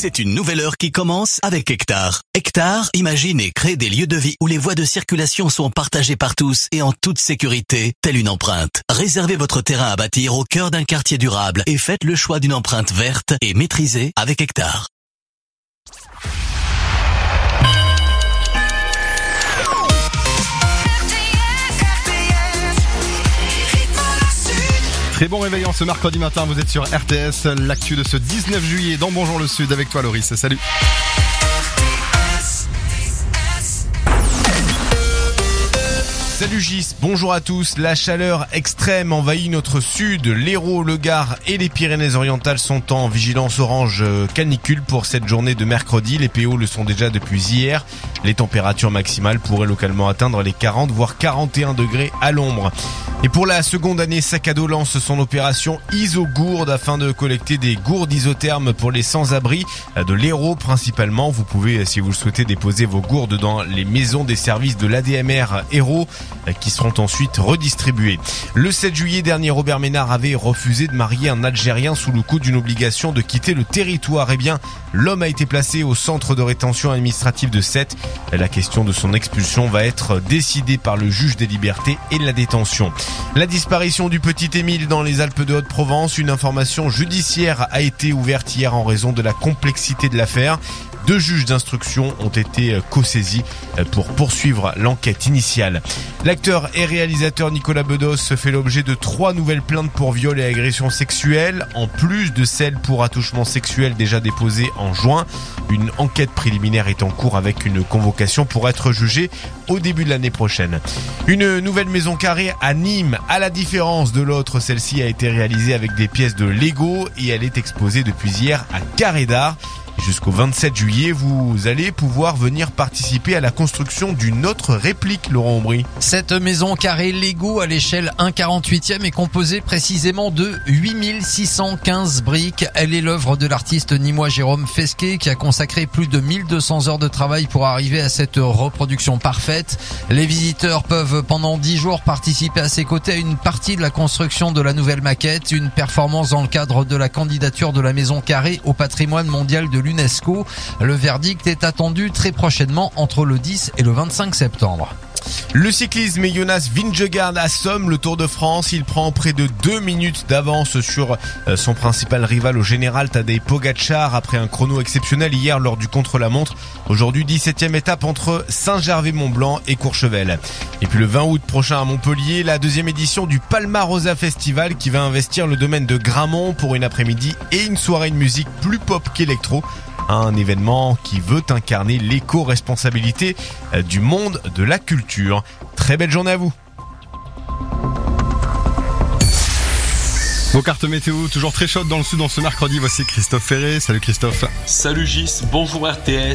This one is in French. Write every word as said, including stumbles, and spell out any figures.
C'est une nouvelle heure qui commence avec Hectare. Hectare imagine et crée des lieux de vie où les voies de circulation sont partagées par tous et en toute sécurité, telle une empreinte. Réservez votre terrain à bâtir au cœur d'un quartier durable et faites le choix d'une empreinte verte et maîtrisée avec Hectare. Très bon réveillon ce mercredi matin, vous êtes sur R T S, l'actu de ce dix-neuf juillet dans Bonjour le Sud avec toi Loris, salut. Salut Gis, bonjour à tous. La chaleur extrême envahit notre sud. L'Hérault, le Gard et les Pyrénées-Orientales sont en vigilance orange canicule pour cette journée de mercredi. Les P O le sont déjà depuis hier. Les températures maximales pourraient localement atteindre les quarante voire quarante et un degrés à l'ombre. Et pour la seconde année, Sac à dos lance son opération Isogourde afin de collecter des gourdes isothermes pour les sans-abri de l'Hérault principalement. Vous pouvez, si vous le souhaitez, déposer vos gourdes dans les maisons des services de l'A D M R Hérault qui seront ensuite redistribuées. Le sept juillet dernier, Robert Ménard avait refusé de marier un Algérien sous le coup d'une obligation de quitter le territoire. Eh bien, l'homme a été placé au centre de rétention administrative de Sète. La question de son expulsion va être décidée par le juge des libertés et de la détention. La disparition du petit Émile dans les Alpes de Haute-Provence, une information judiciaire a été ouverte hier en raison de la complexité de l'affaire. Deux juges d'instruction ont été co-saisis pour poursuivre l'enquête initiale. L'acteur et réalisateur Nicolas Bedos fait l'objet de trois nouvelles plaintes pour viol et agression sexuelle, en plus de celles pour attouchement sexuel déjà déposées en juin. Une enquête préliminaire est en cours avec une convocation pour être jugée au début de l'année prochaine. Une nouvelle maison carrée à Nîmes, à la différence de l'autre, celle-ci a été réalisée avec des pièces de Lego et elle est exposée depuis hier à Carré d'Art. Jusqu'au vingt-sept juillet, vous allez pouvoir venir participer à la construction d'une autre réplique, Laurent Aubry. Cette maison carrée Lego à l'échelle un quarante-huitième est composée précisément de huit mille six cent quinze briques. Elle est l'œuvre de l'artiste nîmois Jérôme Fesquet qui a consacré plus de mille deux cents heures de travail pour arriver à cette reproduction parfaite. Les visiteurs peuvent pendant dix jours participer à ses côtés à une partie de la construction de la nouvelle maquette, une performance dans le cadre de la candidature de la maison carrée au patrimoine mondial de l'UNESCO. Le verdict est attendu très prochainement entre le dix et le vingt-cinq septembre. Le cyclisme et Jonas Vingegaard assomme le Tour de France. Il prend près de deux minutes d'avance sur son principal rival au général Tadej Pogačar après un chrono exceptionnel hier lors du contre-la-montre. Aujourd'hui, dix-septième étape entre Saint-Gervais-Mont-Blanc et Courchevel. Et puis le vingt août prochain à Montpellier, la deuxième édition du Palmarosa Festival qui va investir le domaine de Grammont pour une après-midi et une soirée de musique plus pop qu'électro. Un événement qui veut incarner l'éco-responsabilité du monde de la culture. Très belle journée à vous. Vos cartes météo, toujours très chaudes dans le sud en ce mercredi. Voici Christophe Ferré. Salut Christophe. Salut Gis, bonjour R T S.